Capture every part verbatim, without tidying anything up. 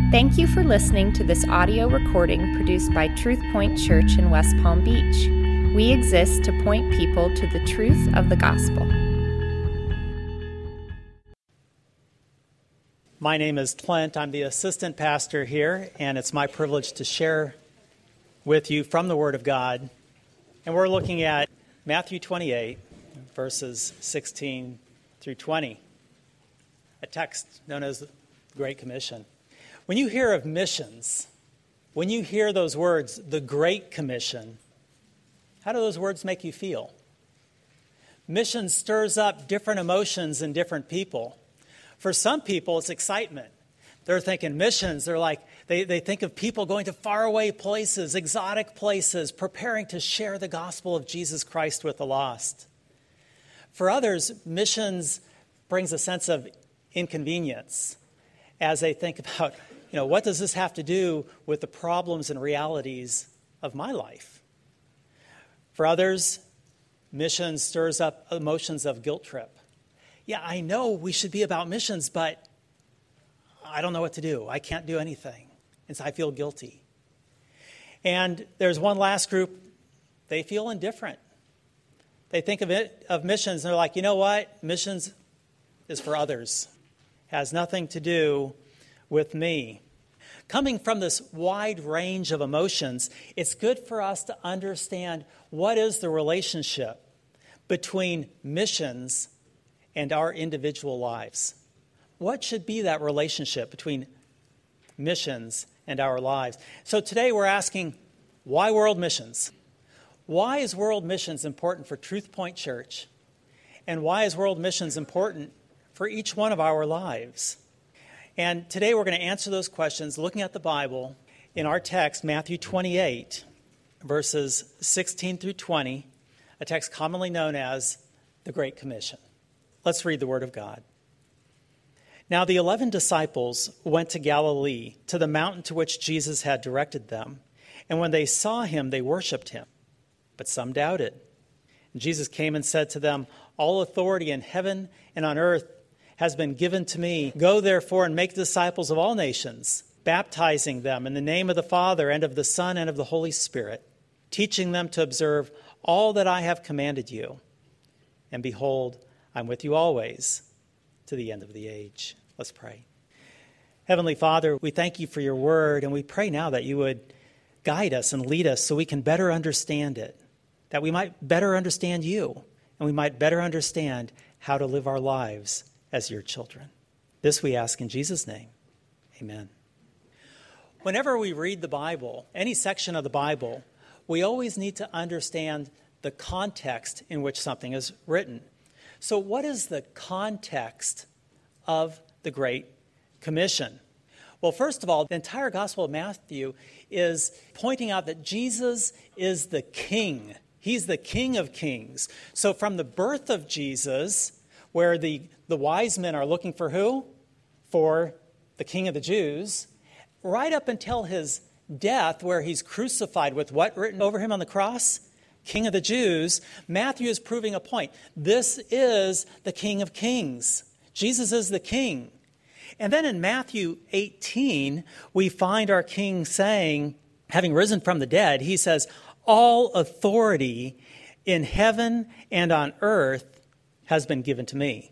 Thank you for listening to this audio recording produced by Truth Point Church in West Palm Beach. We exist to point people to the truth of the gospel. My name is Clint. I'm the assistant pastor here, and it's my privilege to share with you from the Word of God. And we're looking at Matthew twenty-eight, verses sixteen through twenty, a text known as the Great Commission. When you hear of missions, when you hear those words, the Great Commission, how do those words make you feel? Mission stirs up different emotions in different people. For some people, it's excitement. They're thinking missions. They're like, they, they think of people going to faraway places, exotic places, preparing to share the gospel of Jesus Christ with the lost. For others, missions brings a sense of inconvenience as they think about, you know, what does this have to do with the problems and realities of my life? For others, mission stirs up emotions of guilt trip. Yeah, I know we should be about missions, but I don't know what to do. I can't do anything, and so I feel guilty. And there's one last group, they feel indifferent. They think of it of missions, and they're like, you know what? Missions is for others. Has nothing to do with me. Coming from this wide range of emotions, it's good for us to understand what is the relationship between missions and our individual lives. What should be that relationship between missions and our lives? So today we're asking, why world missions? Why is world missions important for Truth Point Church? And why is world missions important for each one of our lives? And today we're going to answer those questions looking at the Bible in our text, Matthew twenty-eight, verses sixteen through twenty, a text commonly known as the Great Commission. Let's read the Word of God. Now the eleven disciples went to Galilee, to the mountain to which Jesus had directed them. And when they saw him, they worshipped him. But some doubted. And Jesus came and said to them, all authority in heaven and on earth has been given to me. Go therefore and make disciples of all nations, baptizing them in the name of the Father and of the Son and of the Holy Spirit, teaching them to observe all that I have commanded you. And behold, I'm with you always to the end of the age. Let's pray. Heavenly Father, we thank you for your word, and we pray now that you would guide us and lead us so we can better understand it, that we might better understand you, and we might better understand how to live our lives as your children. This we ask in Jesus' name. Amen. Whenever we read the Bible, any section of the Bible, we always need to understand the context in which something is written. So what is the context of the Great Commission? Well, first of all, the entire Gospel of Matthew is pointing out that Jesus is the King. He's the King of Kings. So from the birth of Jesus, where the, the wise men are looking for who? For the King of the Jews, right up until his death, where he's crucified with what written over him on the cross? King of the Jews. Matthew is proving a point. This is the King of Kings. Jesus is the King. And then in Matthew eighteen, we find our King saying, having risen from the dead, he says, all authority in heaven and on earth has been given to me.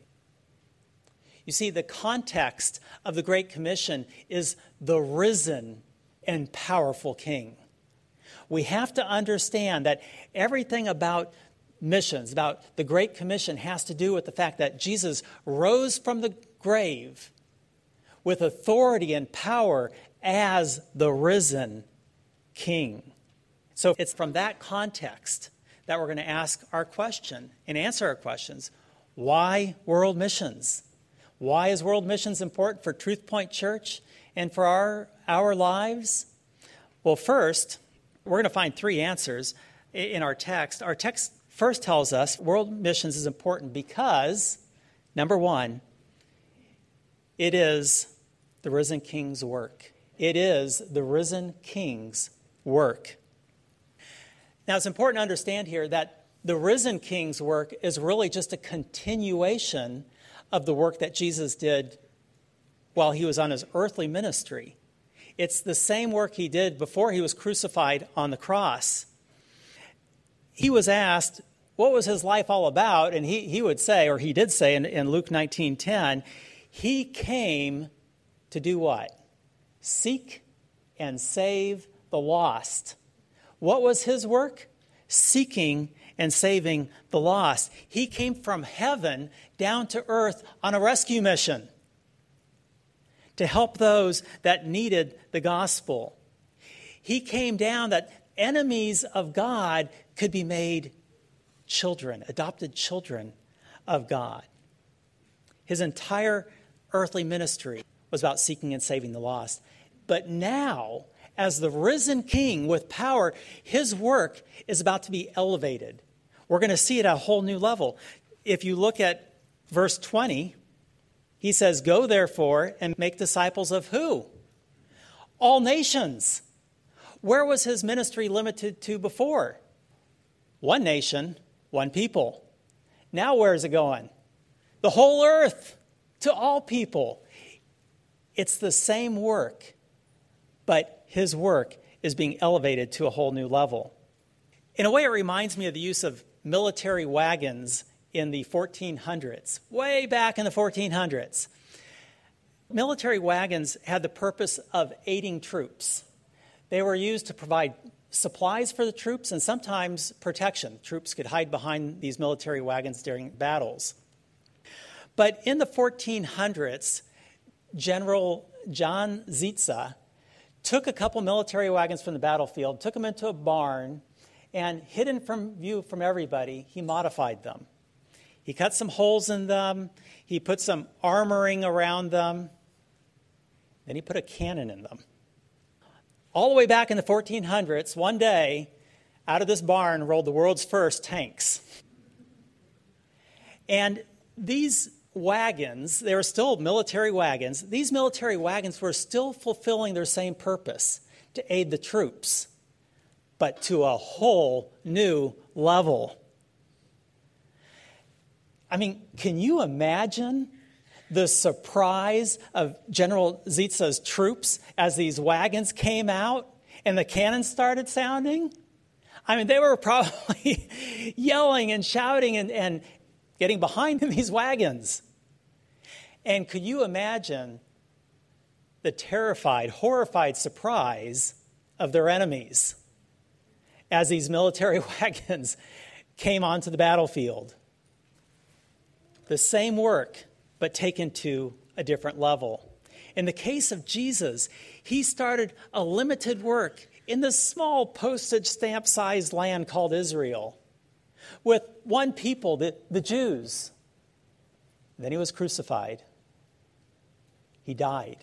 You see, the context of the Great Commission is the risen and powerful King. We have to understand that everything about missions, about the Great Commission, has to do with the fact that Jesus rose from the grave with authority and power as the risen King. So it's from that context that we're going to ask our question and answer our questions. Why world missions? Why is world missions important for Truth Point Church and for our, our lives? Well, first, we're going to find three answers in our text. Our text first tells us world missions is important because, number one, it is the risen King's work. It is the risen King's work. Now, it's important to understand here that the risen King's work is really just a continuation of the work that Jesus did while he was on his earthly ministry. It's the same work he did before he was crucified on the cross. He was asked, what was his life all about? And he, he would say, or he did say in, in Luke nineteen ten, he came to do what? Seek and save the lost. What was his work? Seeking and saving the lost. He came from heaven down to earth on a rescue mission to help those that needed the gospel. He came down that enemies of God could be made children, adopted children of God. His entire earthly ministry was about seeking and saving the lost. But now, as the risen King with power, his work is about to be elevated. We're going to see it at a whole new level. If you look at verse twenty, he says, go therefore and make disciples of who? All nations. Where was his ministry limited to before? One nation, one people. Now where is it going? The whole earth, to all people. It's the same work, but his work is being elevated to a whole new level. In a way, it reminds me of the use of military wagons in the fourteen hundreds, way back in the fourteen hundreds. Military wagons had the purpose of aiding troops. They were used to provide supplies for the troops and sometimes protection. Troops could hide behind these military wagons during battles. But in the fourteen hundreds, General John Zietze took a couple military wagons from the battlefield, took them into a barn, and hidden from view from everybody, he modified them. He cut some holes in them. He put some armoring around them. Then he put a cannon in them. All the way back in the fourteen hundreds, one day, out of this barn rolled the world's first tanks. And these wagons, they were still military wagons. These military wagons were still fulfilling their same purpose, to aid the troops, but to a whole new level. I mean, can you imagine the surprise of General Zietze's troops as these wagons came out and the cannons started sounding? I mean, they were probably yelling and shouting and, and getting behind these wagons. And could you imagine the terrified, horrified surprise of their enemies as these military wagons came onto the battlefield? The same work, but taken to a different level. In the case of Jesus, he started a limited work in this small postage stamp-sized land called Israel with one people, the, the Jews. Then he was crucified. He died.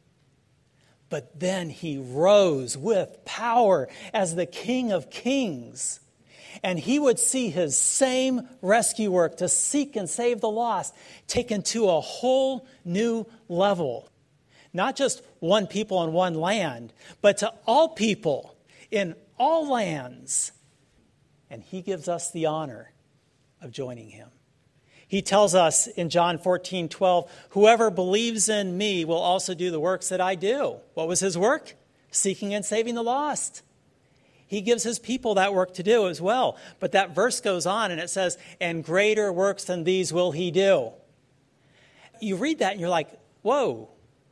But then he rose with power as the King of Kings. And he would see his same rescue work to seek and save the lost taken to a whole new level. Not just one people in one land, but to all people in all lands. And he gives us the honor of joining him. He tells us in John fourteen twelve, whoever believes in me will also do the works that I do. What was his work? Seeking and saving the lost. He gives his people that work to do as well. But that verse goes on and it says, and greater works than these will he do. You read that and you're like, whoa,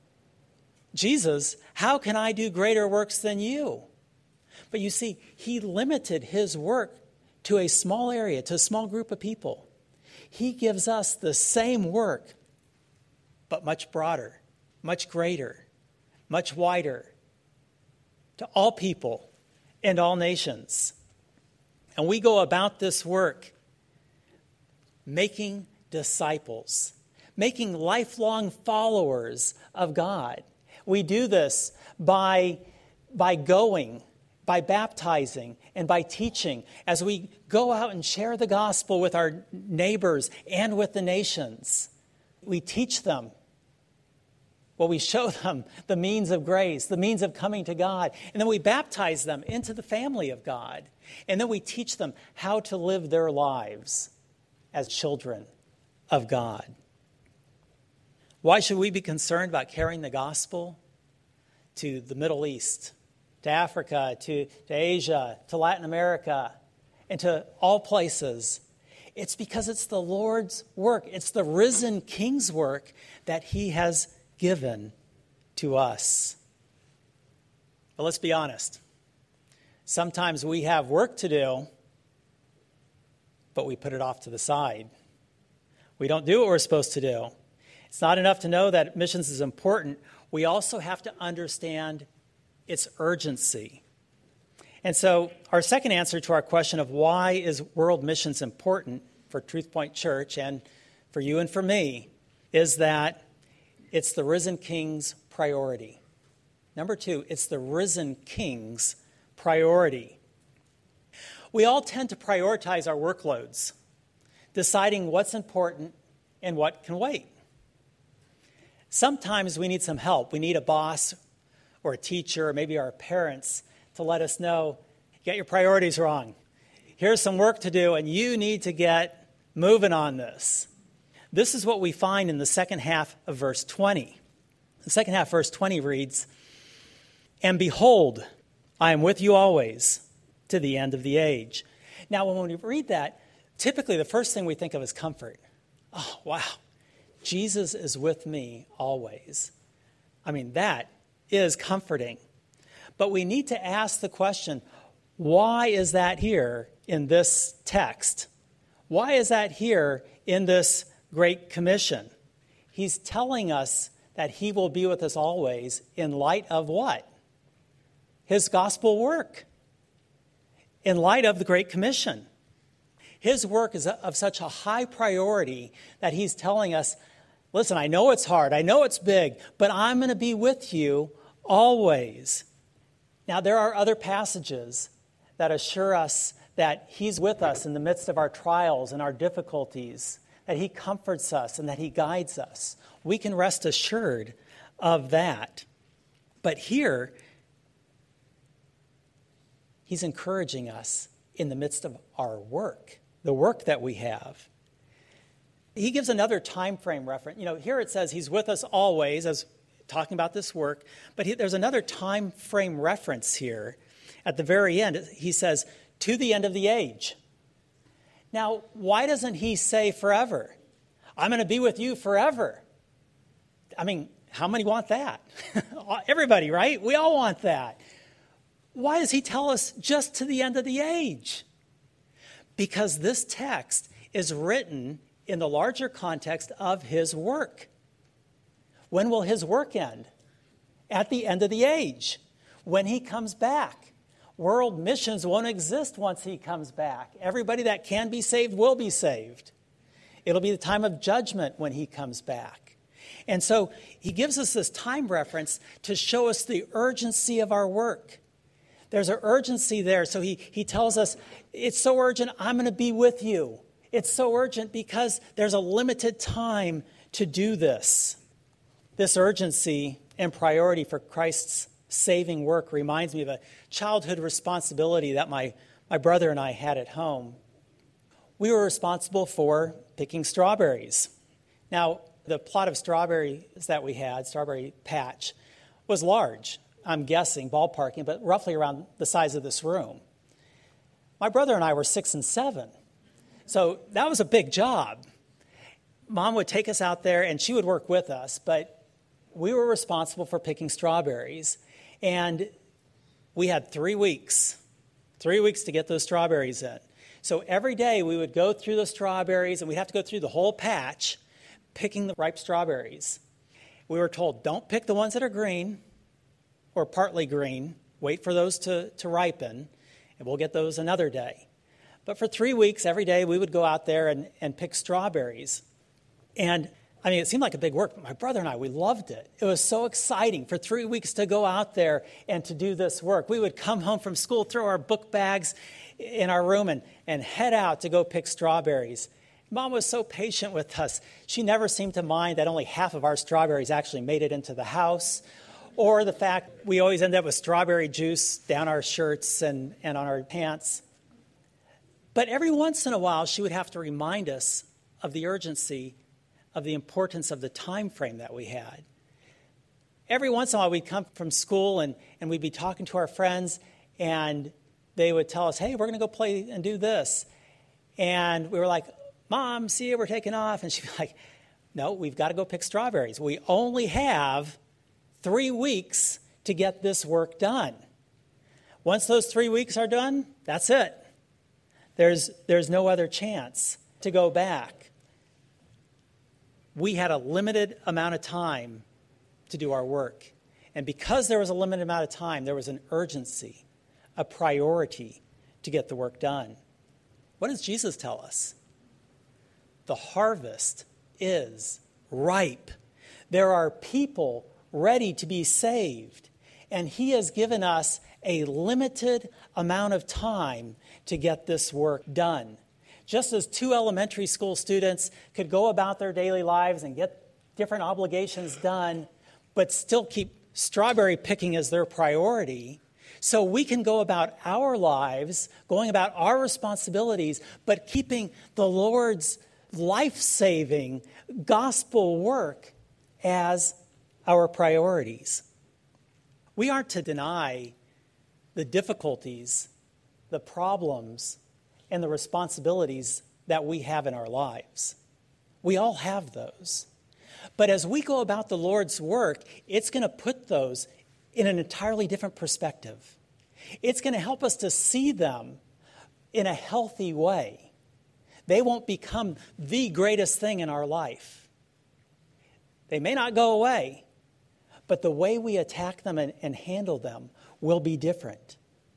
Jesus, how can I do greater works than you? But you see, he limited his work to a small area, to a small group of people. He gives us the same work, but much broader, much greater, much wider, to all people and all nations. And we go about this work making disciples, making lifelong followers of God. We do this by, by going, by baptizing, and by teaching as we go out and share the gospel with our neighbors and with the nations. We teach them. Well, we show them the means of grace, the means of coming to God. And then we baptize them into the family of God. And then we teach them how to live their lives as children of God. Why should we be concerned about carrying the gospel to the Middle East, to Africa, to, to Asia, to Latin America, and to all places. It's because it's the Lord's work. It's the risen King's work that he has given to us. But let's be honest. Sometimes we have work to do, but we put it off to the side. We don't do what we're supposed to do. It's not enough to know that missions is important. We also have to understand its urgency. And so our second answer to our question of why is world missions important for Truth Point Church and for you and for me is that it's the risen King's priority. Number two, it's the risen King's priority. We all tend to prioritize our workloads, deciding what's important and what can wait. Sometimes we need some help. We need a boss or a teacher or maybe our parents to let us know, you got your priorities wrong. Here's some work to do, and you need to get moving on this. This is what we find in the second half of verse twenty. The second half, verse twenty reads, "And behold, I am with you always to the end of the age." Now, when we read that, typically the first thing we think of is comfort. Oh, wow, Jesus is with me always. I mean, that is comforting. But we need to ask the question, why is that here in this text? Why is that here in this Great Commission? He's telling us that he will be with us always in light of what? His gospel work. In light of the Great Commission. His work is of such a high priority that he's telling us, listen, I know it's hard, I know it's big, but I'm going to be with you always. Now, there are other passages that assure us that he's with us in the midst of our trials and our difficulties, that he comforts us and that he guides us. We can rest assured of that. But here, he's encouraging us in the midst of our work, the work that we have. He gives another time frame reference. You know, here it says he's with us always, as talking about this work, but he, there's another time frame reference here. At the very end, he says, to the end of the age. Now, why doesn't he say forever? I'm going to be with you forever. I mean, how many want that? Everybody, right? We all want that. Why does he tell us just to the end of the age? Because this text is written in the larger context of his work. When will his work end? At the end of the age, when he comes back. World missions won't exist once he comes back. Everybody that can be saved will be saved. It'll be the time of judgment when he comes back. And so he gives us this time reference to show us the urgency of our work. There's an urgency there. So he, he tells us, it's so urgent, I'm going to be with you. It's so urgent because there's a limited time to do this. This urgency and priority for Christ's saving work reminds me of a childhood responsibility that my, my brother and I had at home. We were responsible for picking strawberries. Now, the plot of strawberries that we had, strawberry patch, was large. I'm guessing, ballparking, but roughly around the size of this room. My brother and I were six and seven. So that was a big job. Mom would take us out there and she would work with us, but we were responsible for picking strawberries. And we had three weeks, three weeks to get those strawberries in. So every day we would go through the strawberries and we'd have to go through the whole patch picking the ripe strawberries. We were told, don't pick the ones that are green or partly green. Wait for those to, to ripen, and we'll get those another day. But for three weeks, every day, we would go out there and, and pick strawberries. And, I mean, it seemed like a big work, but my brother and I, we loved it. It was so exciting for three weeks to go out there and to do this work. We would come home from school, throw our book bags in our room, and, and head out to go pick strawberries. Mom was so patient with us. She never seemed to mind that only half of our strawberries actually made it into the house, or the fact we always end up with strawberry juice down our shirts and, and on our pants. But every once in a while, she would have to remind us of the urgency, of the importance of the time frame that we had. every once in a while we'd come from school and, and we'd be talking to our friends, and they would tell us, hey, we're going to go play and do this. And we were like, Mom, see you, we're taking off. And she'd be like, no, we've got to go pick strawberries. We only have three weeks to get this work done. Once those three weeks are done, that's it. There's, there's no other chance to go back. We had a limited amount of time to do our work. And because there was a limited amount of time, there was an urgency, a priority to get the work done. What does Jesus tell us? The harvest is ripe. There are people ready to be saved, and he has given us a limited amount of time to get this work done. Just as two elementary school students could go about their daily lives and get different obligations done, but still keep strawberry picking as their priority, so we can go about our lives, going about our responsibilities, but keeping the Lord's life-saving gospel work as our priorities. We aren't to deny the difficulties, the problems, and the responsibilities that we have in our lives. We all have those. But as we go about the Lord's work, it's going to put those in an entirely different perspective. It's going to help us to see them in a healthy way. They won't become the greatest thing in our life. They may not go away, but the way we attack them and, and handle them will be different.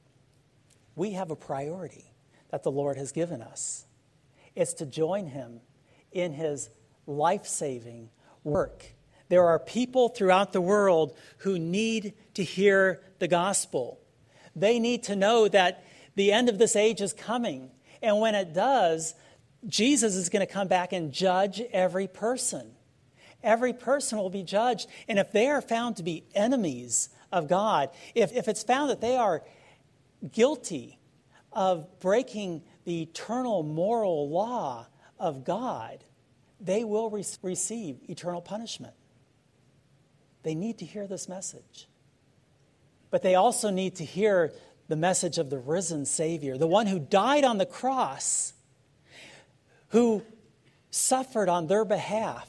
We have a priority that the Lord has given us. It's to join him in his life-saving work. There are people throughout the world who need to hear the gospel. They need to know that the end of this age is coming. And when it does, Jesus is going to come back and judge every person. Every person will be judged. And if they are found to be enemies of God, if, if it's found that they are guilty of breaking the eternal moral law of God, they will re- receive eternal punishment. They need to hear this message. But they also need to hear the message of the risen Savior, the one who died on the cross, who suffered on their behalf,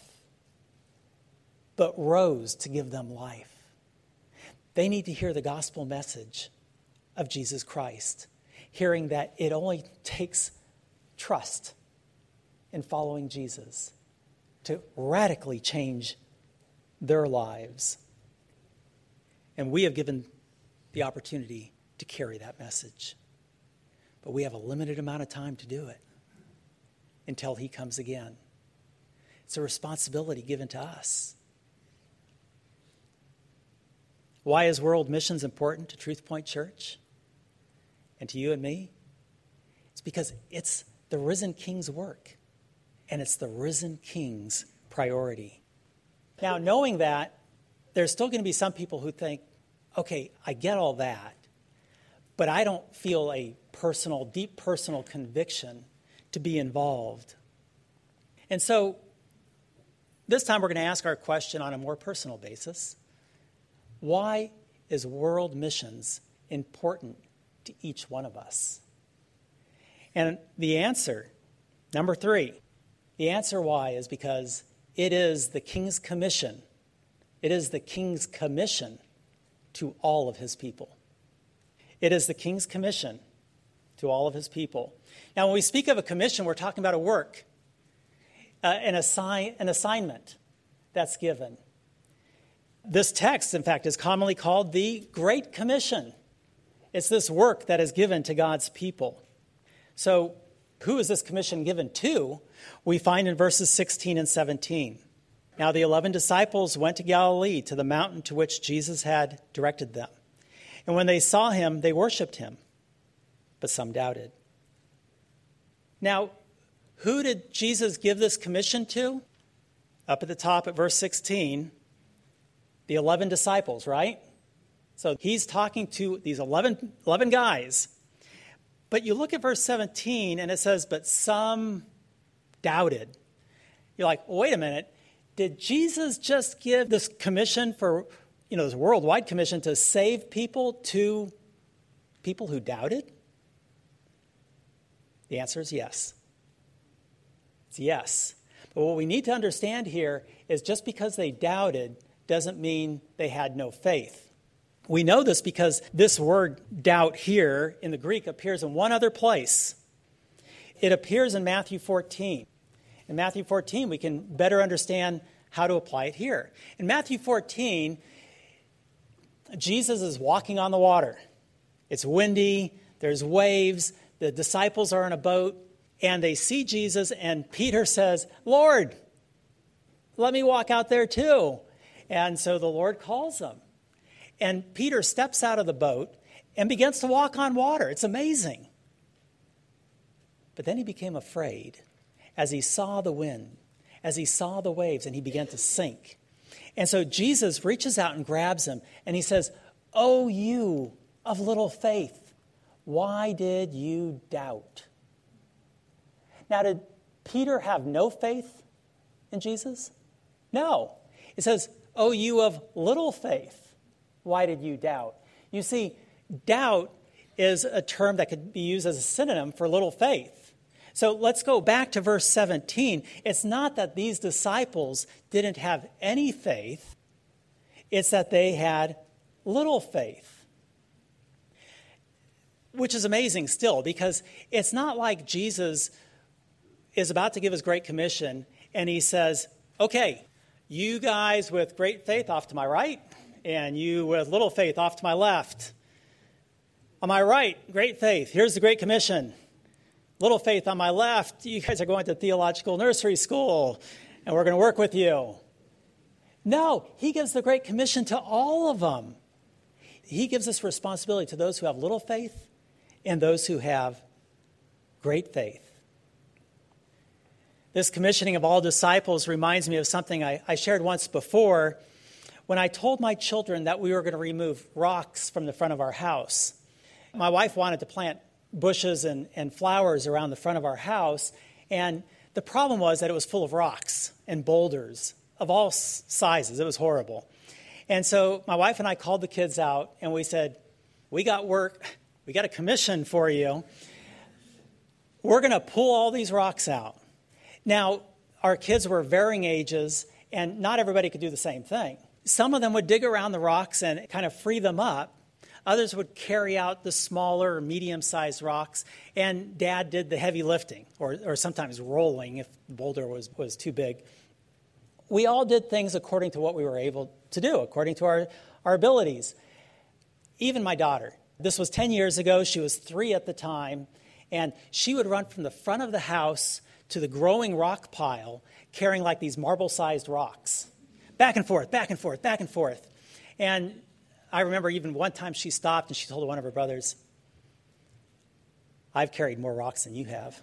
but rose to give them life. They need to hear the gospel message of Jesus Christ, hearing that it only takes trust in following Jesus to radically change their lives. And we have given the opportunity to carry that message. But we have a limited amount of time to do it until he comes again. It's a responsibility given to us. Why is world missions important to Truth Point Church and to you and me? It's because it's the risen King's work, and it's the risen King's priority. Now, knowing that, there's still going to be some people who think, okay, I get all that, but I don't feel a personal, deep personal conviction to be involved. And so this time we're going to ask our question on a more personal basis. Why is world missions important to each one of us? And the answer, number three, the answer why is because it is the King's commission. It is the King's commission to all of his people. It is the King's commission to all of his people. Now, when we speak of a commission, we're talking about a work, uh, an, assign, an assignment that's given. This text, in fact, is commonly called the Great Commission. It's this work that is given to God's people. So, who is this commission given to? We find in verses sixteen and seventeen. Now the eleven disciples went to Galilee, to the mountain to which Jesus had directed them. And when they saw him, they worshipped him, but some doubted. Now, who did Jesus give this commission to? Up at the top at verse sixteen, the eleven disciples, right? So he's talking to these eleven, eleven guys. But you look at verse seventeen, and it says, but some doubted. You're like, well, wait a minute. Did Jesus just give this commission for you know, this worldwide commission to save people to people who doubted? The answer is yes. It's yes. But what we need to understand here is just because they doubted doesn't mean they had no faith. We know this because this word doubt here in the Greek appears in one other place. It appears in Matthew fourteen. In Matthew fourteen, we can better understand how to apply it here. In Matthew fourteen, Jesus is walking on the water. It's windy, there's waves, the disciples are in a boat, and they see Jesus, and Peter says, "Lord, let me walk out there too." And so the Lord calls him. And Peter steps out of the boat and begins to walk on water. It's amazing. But then he became afraid as he saw the wind, as he saw the waves, and he began to sink. And so Jesus reaches out and grabs him, and he says, "Oh, you of little faith, why did you doubt?" Now, did Peter have no faith in Jesus? No. It says, "Oh, you of little faith, why did you doubt?" You see, doubt is a term that could be used as a synonym for little faith. So let's go back to verse seventeen. It's not that these disciples didn't have any faith. It's that they had little faith. Which is amazing still, because it's not like Jesus is about to give his Great Commission and he says, "Okay, you guys with great faith off to my right, and you with little faith off to my left. On my right, great faith. Here's the Great Commission. Little faith on my left. You guys are going to theological nursery school, and we're going to work with you." No, he gives the Great Commission to all of them. He gives this responsibility to those who have little faith and those who have great faith. This commissioning of all disciples reminds me of something I, I shared once before when I told my children that we were going to remove rocks from the front of our house. My wife wanted to plant bushes and, and flowers around the front of our house, and the problem was that it was full of rocks and boulders of all s- sizes. It was horrible. And so my wife and I called the kids out, and we said, "We got work. We got a commission for you. We're going to pull all these rocks out." Now, our kids were varying ages, and not everybody could do the same thing. Some of them would dig around the rocks and kind of free them up. Others would carry out the smaller or medium-sized rocks, and Dad did the heavy lifting, or, or sometimes rolling if the boulder was, was too big. We all did things according to what we were able to do, according to our, our abilities. Even my daughter. This was ten years ago. She was three at the time, and she would run from the front of the house to the growing rock pile, carrying like these marble-sized rocks. Back and forth, back and forth, back and forth. And I remember even one time she stopped and she told one of her brothers, "I've carried more rocks than you have."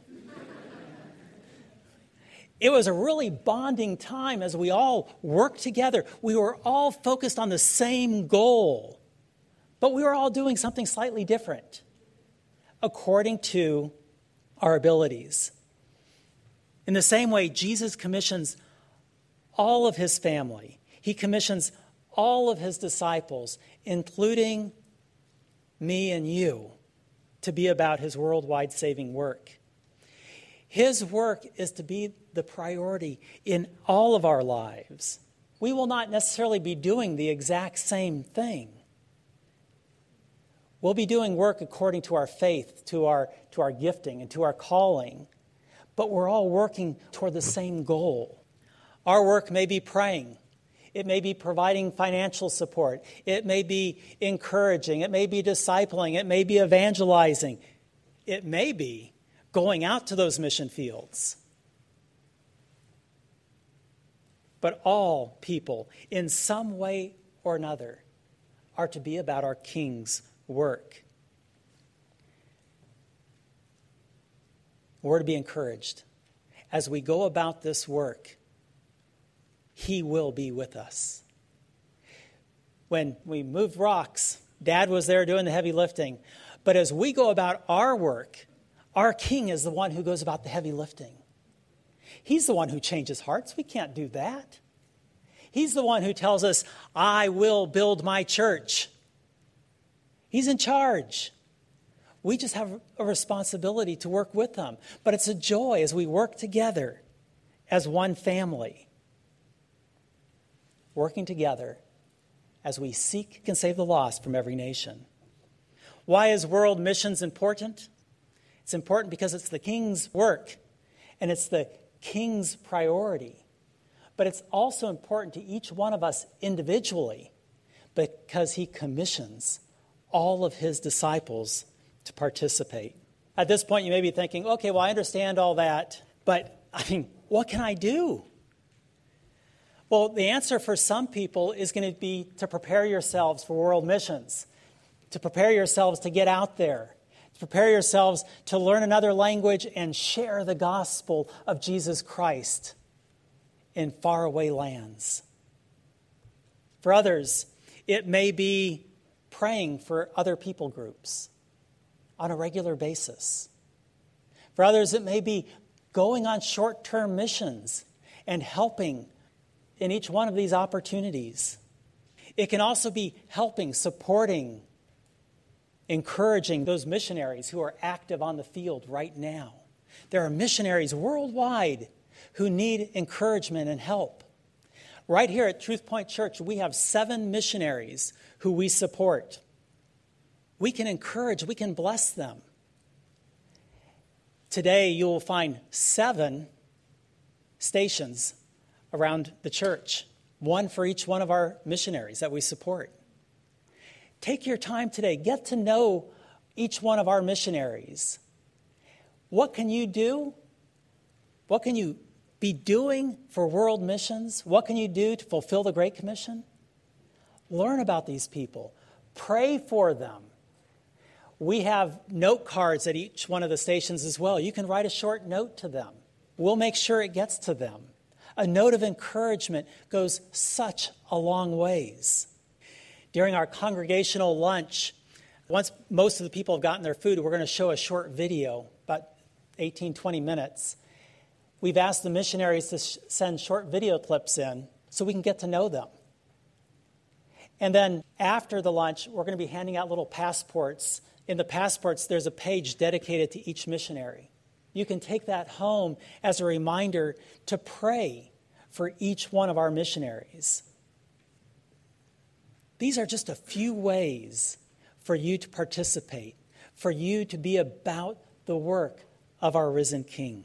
It was a really bonding time as we all worked together. We were all focused on the same goal, but we were all doing something slightly different according to our abilities. In the same way, Jesus commissions all of his family. He commissions all of his disciples, including me and you, to be about his worldwide saving work. His work is to be the priority in all of our lives. We will not necessarily be doing the exact same thing. We'll be doing work according to our faith, to our, to our gifting, and to our calling. But we're all working toward the same goal. Our work may be praying. It may be providing financial support. It may be encouraging. It may be discipling. It may be evangelizing. It may be going out to those mission fields. But all people, in some way or another, are to be about our King's work. We're to be encouraged. As we go about this work, he will be with us. When we moved rocks, Dad was there doing the heavy lifting. But as we go about our work, our King is the one who goes about the heavy lifting. He's the one who changes hearts. We can't do that. He's the one who tells us, I will build my church. He's in charge. We just have a responsibility to work with them. But it's a joy as we work together as one family. Working together as we seek and save the lost from every nation. Why is world missions important? It's important because it's the King's work and it's the King's priority. But it's also important to each one of us individually because he commissions all of his disciples to participate. At this point, you may be thinking, okay, well, I understand all that, but I mean, what can I do? Well, the answer for some people is going to be to prepare yourselves for world missions, to prepare yourselves to get out there, to prepare yourselves to learn another language and share the gospel of Jesus Christ in faraway lands. For others, it may be praying for other people groups on a regular basis. For others, it may be going on short-term missions and helping in each one of these opportunities. It can also be helping, supporting, encouraging those missionaries who are active on the field right now. There are missionaries worldwide who need encouragement and help. Right here at Truth Point Church, we have seven missionaries who we support. We can encourage, we can bless them. Today, you will find seven stations around the church, one for each one of our missionaries that we support. Take your time today. Get to know each one of our missionaries. What can you do? What can you be doing for world missions? What can you do to fulfill the Great Commission? Learn about these people. Pray for them. We have note cards at each one of the stations as well. You can write a short note to them. We'll make sure it gets to them. A note of encouragement goes such a long ways. During our congregational lunch, once most of the people have gotten their food, we're going to show a short video, about eighteen, twenty minutes. We've asked the missionaries to sh- send short video clips in so we can get to know them. And then after the lunch, we're going to be handing out little passports. In the passports, there's a page dedicated to each missionary. You can take that home as a reminder to pray for each one of our missionaries. These are just a few ways for you to participate, for you to be about the work of our risen King.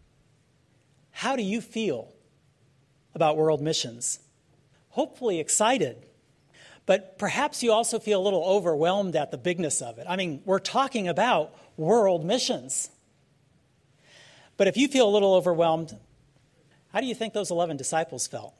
How do you feel about world missions? Hopefully excited, but perhaps you also feel a little overwhelmed at the bigness of it. I mean, we're talking about world missions. But if you feel a little overwhelmed, how do you think those eleven disciples felt?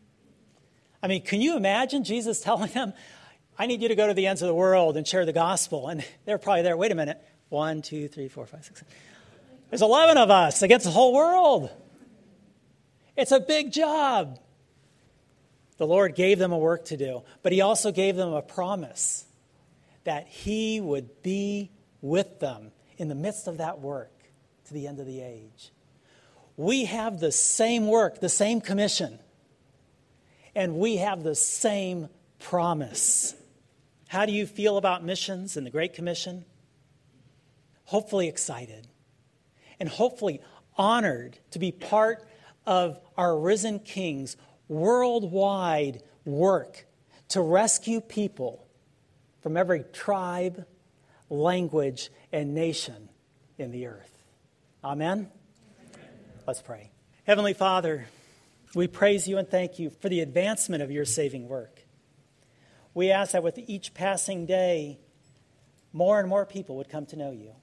I mean, can you imagine Jesus telling them, I need you to go to the ends of the world and share the gospel? And they're probably there, wait a minute, one, two, three, four, five, six, seven. There's eleven of us against the whole world. It's a big job. The Lord gave them a work to do, but he also gave them a promise that he would be with them in the midst of that work to the end of the age. We have the same work, the same commission, and we have the same promise. How do you feel about missions and the Great Commission? Hopefully excited and hopefully honored to be part of our risen King's worldwide work to rescue people from every tribe, language, and nation in the earth. Amen? Amen. Let's pray. Heavenly Father, we praise you and thank you for the advancement of your saving work. We ask that with each passing day, more and more people would come to know you.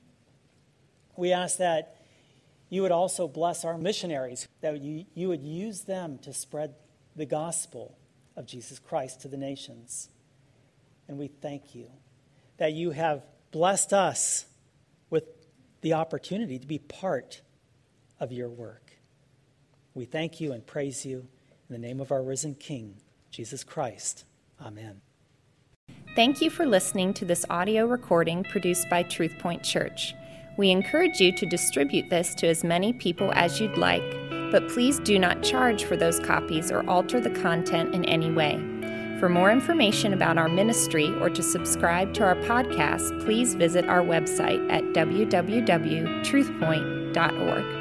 We ask that you would also bless our missionaries, that you, you would use them to spread the gospel of Jesus Christ to the nations. And we thank you that you have blessed us with the opportunity to be part of your work. We thank you and praise you in the name of our risen King, Jesus Christ. Amen. Thank you for listening to this audio recording produced by Truth Point Church. We encourage you to distribute this to as many people as you'd like but please do not charge for those copies or alter the content in any way. For more information about our ministry or to subscribe to our podcast, please visit our website at w w w dot truth point dot org.